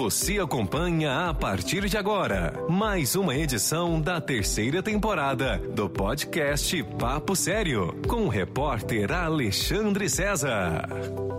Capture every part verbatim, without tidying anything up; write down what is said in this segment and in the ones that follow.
Você acompanha a partir de agora mais uma edição da terceira temporada do podcast Papo Sério, com o repórter Alexandre César.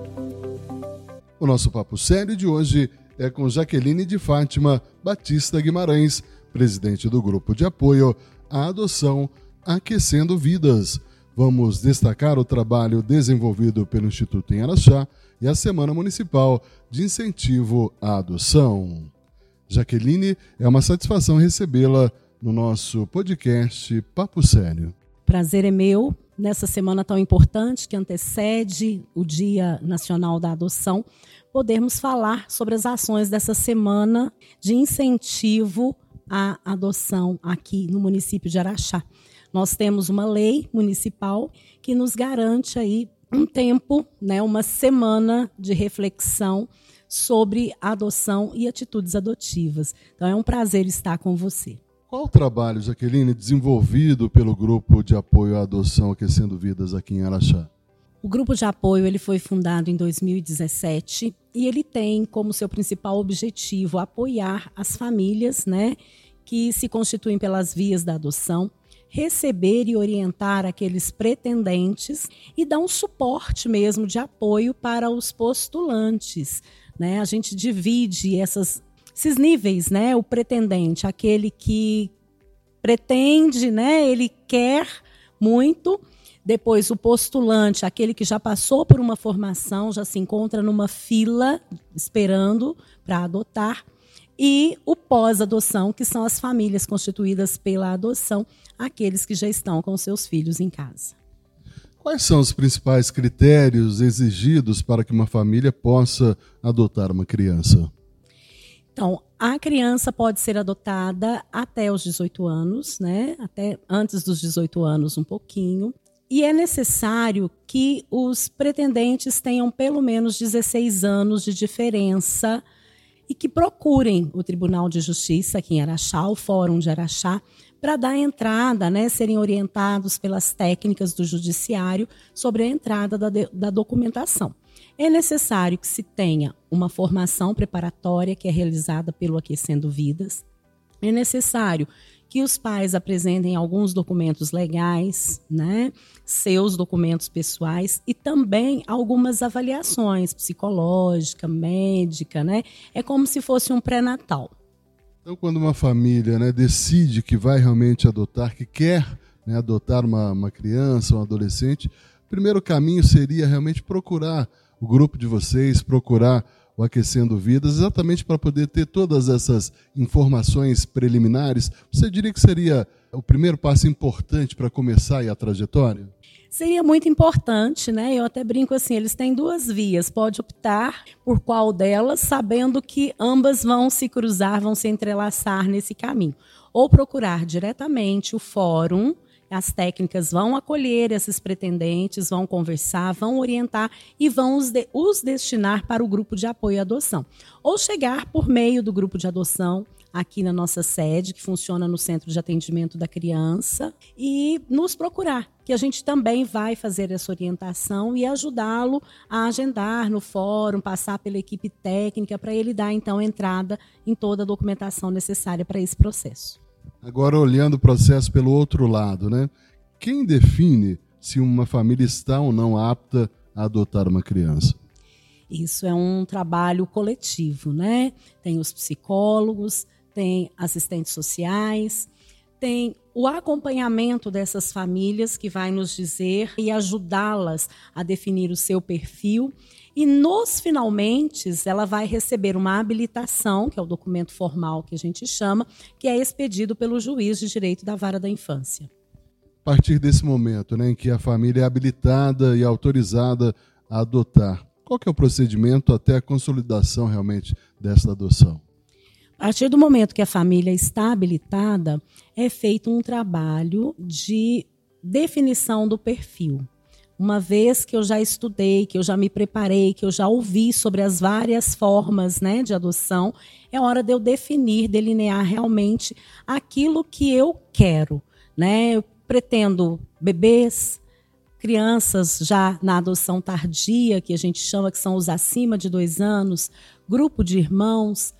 O nosso Papo Sério de hoje é com Jaqueline de Fátima Batista Guimarães, presidente do Grupo de Apoio à Adoção Aquecendo Vidas. Vamos destacar o trabalho desenvolvido pelo Instituto em Araxá e a Semana Municipal de Incentivo à Adoção. Jaqueline, é uma satisfação recebê-la no nosso podcast Papo Sério. Prazer é meu, nessa semana tão importante que antecede o Dia Nacional da Adoção, podermos falar sobre as ações dessa semana de incentivo à adoção aqui no município de Araxá. Nós temos uma lei municipal que nos garante aí um tempo, né, uma semana de reflexão sobre adoção e atitudes adotivas. Então é um prazer estar com você. Qual o trabalho, Jaqueline, desenvolvido pelo Grupo de Apoio à Adoção Aquecendo Vidas aqui em Araxá? O Grupo de Apoio ele foi fundado em dois mil e dezessete e ele tem como seu principal objetivo apoiar as famílias, né, que se constituem pelas vias da adoção, receber e orientar aqueles pretendentes e dar um suporte mesmo de apoio para os postulantes, né? A gente divide essas, esses níveis, né? O pretendente, aquele que pretende, né? Ele quer muito. Depois o postulante, aquele que já passou por uma formação, já se encontra numa fila esperando para adotar. E o pós-adoção, que são as famílias constituídas pela adoção, aqueles que já estão com seus filhos em casa. Quais são os principais critérios exigidos para que uma família possa adotar uma criança? Então, a criança pode ser adotada até os dezoito anos, né? Até antes dos dezoito anos um pouquinho. E é necessário que os pretendentes tenham pelo menos dezesseis anos de diferença e que procurem o Tribunal de Justiça aqui em Araxá, o Fórum de Araxá, para dar entrada, né, serem orientados pelas técnicas do judiciário sobre a entrada da, de, da documentação. É necessário que se tenha uma formação preparatória que é realizada pelo Aquecendo Vidas. É necessário que os pais apresentem alguns documentos legais, né, seus documentos pessoais e também algumas avaliações psicológica, médica, né? É como se fosse um pré-natal. Então, quando uma família, né, decide que vai realmente adotar, que quer, né, adotar uma, uma criança, um adolescente, o primeiro caminho seria realmente procurar o grupo de vocês, procurar o Aquecendo Vidas, exatamente para poder ter todas essas informações preliminares. Você diria que seria o primeiro passo importante para começar aí a trajetória? Seria muito importante, né? Eu até brinco assim, eles têm duas vias, pode optar por qual delas, sabendo que ambas vão se cruzar, vão se entrelaçar nesse caminho. Ou procurar diretamente o fórum. As técnicas vão acolher esses pretendentes, vão conversar, vão orientar e vão os, de, os destinar para o grupo de apoio à adoção. Ou chegar por meio do grupo de adoção aqui na nossa sede, que funciona no Centro de Atendimento da Criança, e nos procurar, que a gente também vai fazer essa orientação e ajudá-lo a agendar no fórum, passar pela equipe técnica, para ele dar, então, entrada em toda a documentação necessária para esse processo. Agora, olhando o processo pelo outro lado, né? Quem define se uma família está ou não apta a adotar uma criança? Isso é um trabalho coletivo, né? Tem os psicólogos, tem assistentes sociais, tem o acompanhamento dessas famílias que vai nos dizer e ajudá-las a definir o seu perfil. E nos finalmente, ela vai receber uma habilitação, que é o documento formal que a gente chama, que é expedido pelo juiz de direito da vara da infância. A partir desse momento, né, em que a família é habilitada e autorizada a adotar, qual que é o procedimento até a consolidação realmente dessa adoção? A partir do momento que a família está habilitada, é feito um trabalho de definição do perfil. Uma vez que eu já estudei, que eu já me preparei, que eu já ouvi sobre as várias formas, né, de adoção, é hora de eu definir, delinear realmente aquilo que eu quero, né? Eu pretendo bebês, crianças já na adoção tardia, que a gente chama que são os acima de dois anos, grupo de irmãos,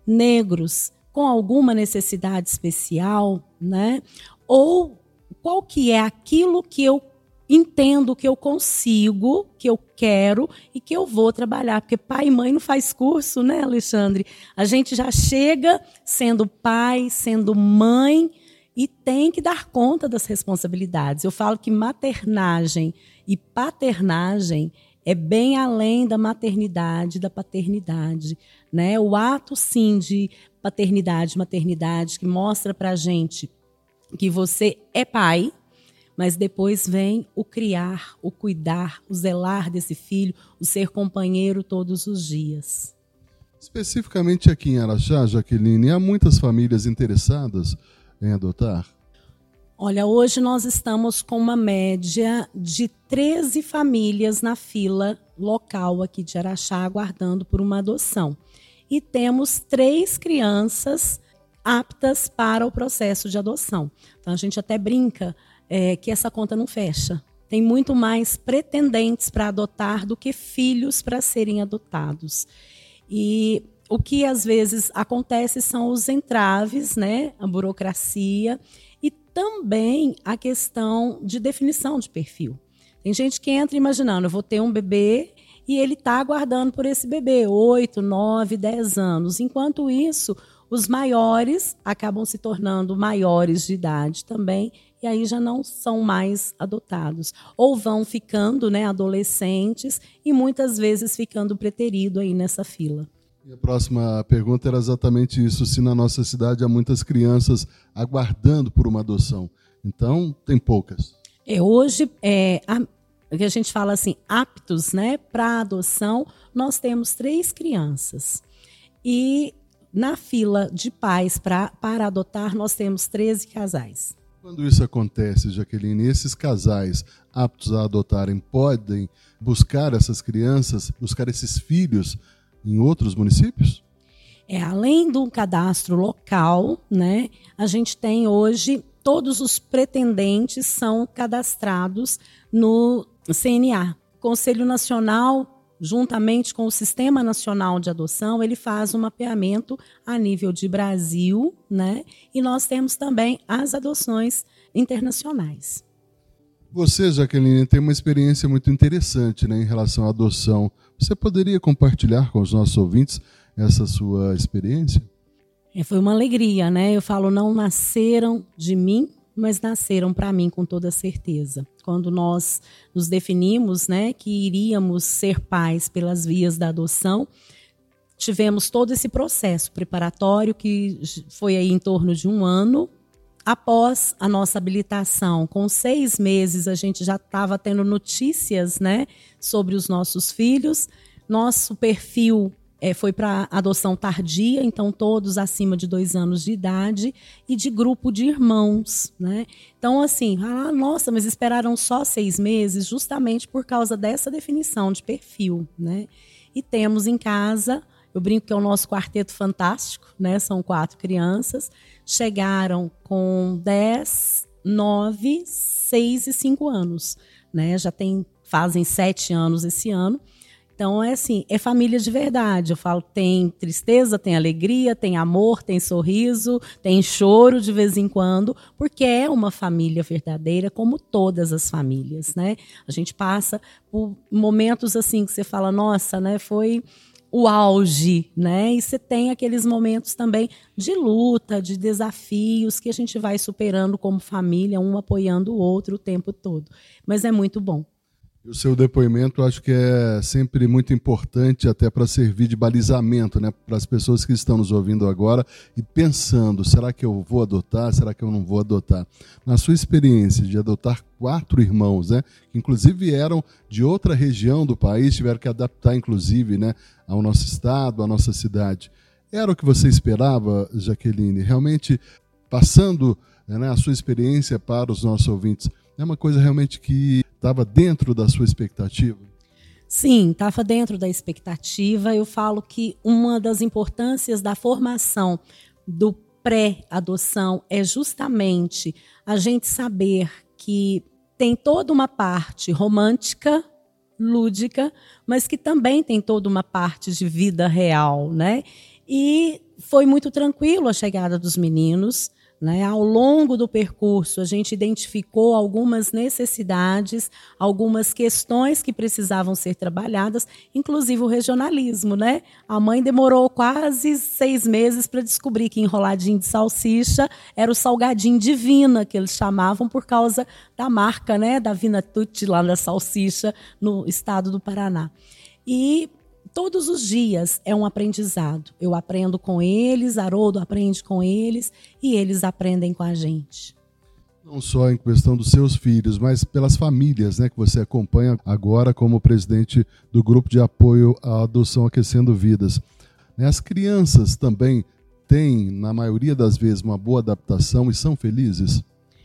negros com alguma necessidade especial, né? Ou qual que é aquilo que eu entendo que eu consigo, que eu quero e que eu vou trabalhar. Porque pai e mãe não faz curso, né, Alexandre? A gente já chega sendo pai, sendo mãe e tem que dar conta das responsabilidades. Eu falo que maternagem e paternagem é bem além da maternidade, da paternidade, né? O ato, sim, de paternidade, maternidade, que mostra pra gente que você é pai, mas depois vem o criar, o cuidar, o zelar desse filho, o ser companheiro todos os dias. Especificamente aqui em Araxá, Jaqueline, há muitas famílias interessadas em adotar? Olha, hoje nós estamos com uma média de treze famílias na fila local aqui de Araxá, aguardando por uma adoção. E temos três crianças aptas para o processo de adoção. Então a gente até brinca É, que essa conta não fecha. Tem muito mais pretendentes para adotar do que filhos para serem adotados. E o que às vezes acontece são os entraves, né? A burocracia e também a questão de definição de perfil. Tem gente que entra imaginando, eu vou ter um bebê e ele está aguardando por esse bebê, oito, nove, dez anos. Enquanto isso, os maiores acabam se tornando maiores de idade também, e aí já não são mais adotados. Ou vão ficando, né, adolescentes e muitas vezes ficando preterido aí nessa fila. E a próxima pergunta era exatamente isso, se na nossa cidade há muitas crianças aguardando por uma adoção. Então, tem poucas. É, hoje, é, a, que a gente fala assim, aptos, né, para adoção, nós temos três crianças. E na fila de pais pra, para adotar, nós temos treze casais. Quando isso acontece, Jaqueline, esses casais aptos a adotarem podem buscar essas crianças, buscar esses filhos em outros municípios? É, além do cadastro local, né, a gente tem hoje, todos os pretendentes são cadastrados no C N A. Conselho Nacional, juntamente com o Sistema Nacional de Adoção, ele faz um mapeamento a nível de Brasil, né? E nós temos também as adoções internacionais. Você, Jaqueline, tem uma experiência muito interessante, né, em relação à adoção. Você poderia compartilhar com os nossos ouvintes essa sua experiência? É, foi uma alegria, né? Eu falo, não nasceram de mim, mas nasceram para mim com toda certeza. Quando nós nos definimos, né, que iríamos ser pais pelas vias da adoção, tivemos todo esse processo preparatório que foi aí em torno de um ano. Após a nossa habilitação, com seis meses, a gente já estava tendo notícias, né, sobre os nossos filhos. Nosso perfil É, foi para adoção tardia, então todos acima de dois anos de idade e de grupo de irmãos, né? Então, assim, ah, nossa, mas esperaram só seis meses justamente por causa dessa definição de perfil, né? E temos em casa, eu brinco que é o nosso quarteto fantástico, né? São quatro crianças, chegaram com dez, nove, seis e cinco anos, né? Já tem, fazem sete anos esse ano. Então, é assim, é família de verdade. Eu falo, tem tristeza, tem alegria, tem amor, tem sorriso, tem choro de vez em quando, porque é uma família verdadeira, como todas as famílias, né? A gente passa por momentos assim que você fala, nossa, né, foi o auge, né? E você tem aqueles momentos também de luta, de desafios que a gente vai superando como família, um apoiando o outro o tempo todo. Mas é muito bom. O seu depoimento acho que é sempre muito importante até para servir de balizamento, né, para as pessoas que estão nos ouvindo agora e pensando, será que eu vou adotar, será que eu não vou adotar? Na sua experiência de adotar quatro irmãos, né, que inclusive eram de outra região do país, tiveram que adaptar inclusive, né, ao nosso estado, à nossa cidade. Era o que você esperava, Jaqueline? Realmente passando, né, a sua experiência para os nossos ouvintes, é uma coisa realmente que estava dentro da sua expectativa? Sim, estava dentro da expectativa. Eu falo que uma das importâncias da formação do pré-adoção é justamente a gente saber que tem toda uma parte romântica, lúdica, mas que também tem toda uma parte de vida real, né? E foi muito tranquilo a chegada dos meninos, né? Ao longo do percurso, a gente identificou algumas necessidades, algumas questões que precisavam ser trabalhadas, inclusive o regionalismo, né? A mãe demorou quase seis meses para descobrir que enroladinho de salsicha era o salgadinho Divina, que eles chamavam por causa da marca, né? Da Vina Tutti, lá na salsicha, no estado do Paraná. E todos os dias é um aprendizado. Eu aprendo com eles, Haroldo aprende com eles e eles aprendem com a gente. Não só em questão dos seus filhos, mas pelas famílias, né, que você acompanha agora como presidente do Grupo de Apoio à Adoção Aquecendo Vidas. As crianças também têm, na maioria das vezes, uma boa adaptação e são felizes?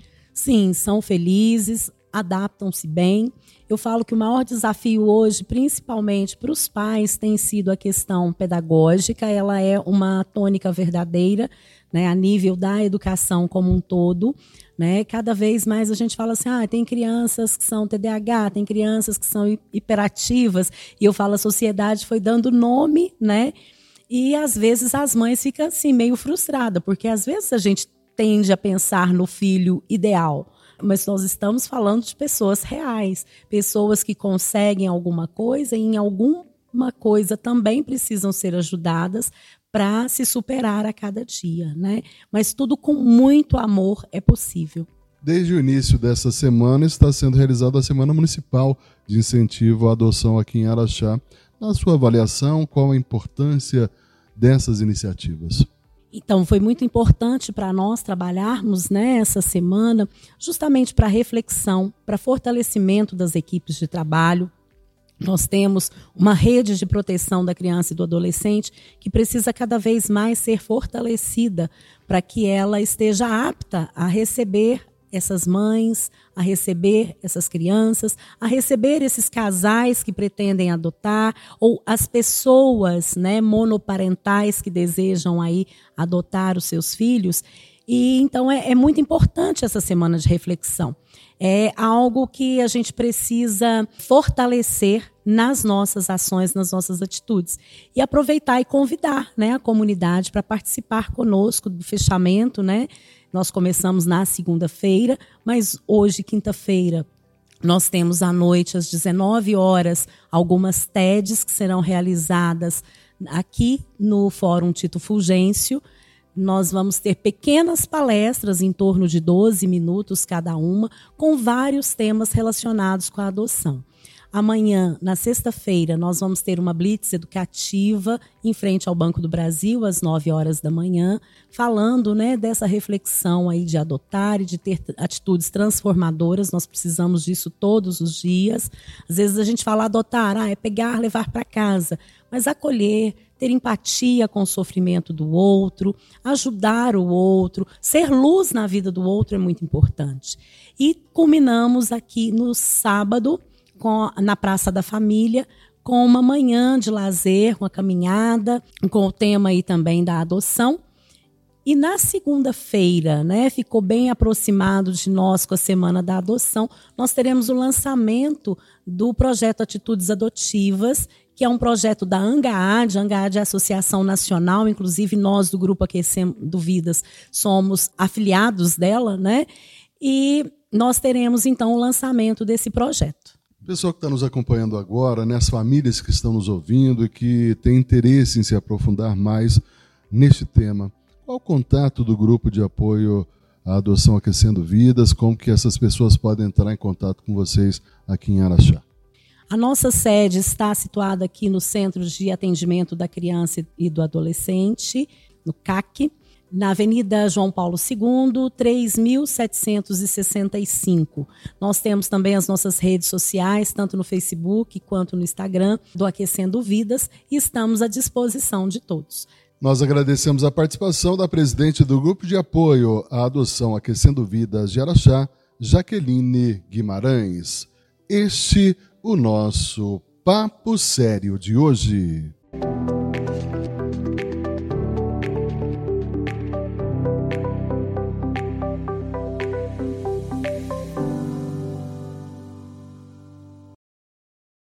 Sim, são felizes, adaptam-se bem. Eu falo que o maior desafio hoje, principalmente para os pais, tem sido a questão pedagógica. Ela é uma tônica verdadeira, né, a nível da educação como um todo. Né? Cada vez mais a gente fala assim, ah, tem crianças que são T D A H, tem crianças que são hiperativas. E eu falo, a sociedade foi dando nome, né? E às vezes as mães ficam assim, meio frustradas, porque às vezes a gente tende a pensar no filho ideal. Mas nós estamos falando de pessoas reais, pessoas que conseguem alguma coisa e em alguma coisa também precisam ser ajudadas para se superar a cada dia, né? Mas tudo com muito amor é possível. Desde o início dessa semana está sendo realizada a Semana Municipal de Incentivo à Adoção aqui em Araxá. Na sua avaliação, qual a importância dessas iniciativas? Então, foi muito importante para nós trabalharmos nessa semana justamente para reflexão, para fortalecimento das equipes de trabalho. Nós temos uma rede de proteção da criança e do adolescente que precisa cada vez mais ser fortalecida para que ela esteja apta a receber essas mães, a receber essas crianças, a receber esses casais que pretendem adotar, ou as pessoas, né, monoparentais que desejam aí adotar os seus filhos. E então é, é muito importante essa semana de reflexão. É algo que a gente precisa fortalecer nas nossas ações, nas nossas atitudes. E aproveitar e convidar, né, a comunidade para participar conosco do fechamento, né? Nós começamos na segunda-feira, mas hoje, quinta-feira, nós temos à noite, às dezenove horas, algumas T E Ds que serão realizadas aqui no Fórum Tito Fulgêncio. Nós vamos ter pequenas palestras em torno de doze minutos cada uma, com vários temas relacionados com a adoção. Amanhã, na sexta-feira, nós vamos ter uma blitz educativa em frente ao Banco do Brasil, às nove horas da manhã, falando, né, dessa reflexão aí de adotar e de ter atitudes transformadoras. Nós precisamos disso todos os dias. Às vezes a gente fala adotar, ah, é pegar, levar para casa, mas acolher, ter empatia com o sofrimento do outro, ajudar o outro, ser luz na vida do outro é muito importante. E culminamos aqui no sábado, Com, na Praça da Família, com uma manhã de lazer, uma caminhada, com o tema aí também da adoção. E na segunda-feira, né, ficou bem aproximado de nós com a Semana da Adoção, nós teremos o lançamento do projeto Atitudes Adotivas, que é um projeto da ANGAAD. A ANGAAD é a Associação Nacional, inclusive nós do Grupo Aquecendo Vidas somos afiliados dela, né? E nós teremos então o lançamento desse projeto. Pessoal que está nos acompanhando agora, né, as famílias que estão nos ouvindo e que têm interesse em se aprofundar mais neste tema, qual o contato do Grupo de Apoio à Adoção Aquecendo Vidas? Como que essas pessoas podem entrar em contato com vocês aqui em Araxá? A nossa sede está situada aqui no Centro de Atendimento da Criança e do Adolescente, no C A C, na Avenida João Paulo segundo, três mil setecentos e sessenta e cinco. Nós temos também as nossas redes sociais, tanto no Facebook quanto no Instagram, do Aquecendo Vidas, e estamos à disposição de todos. Nós agradecemos a participação da presidente do Grupo de Apoio à Adoção Aquecendo Vidas de Araxá, Jaqueline Guimarães. Este o nosso Papo Sério de hoje.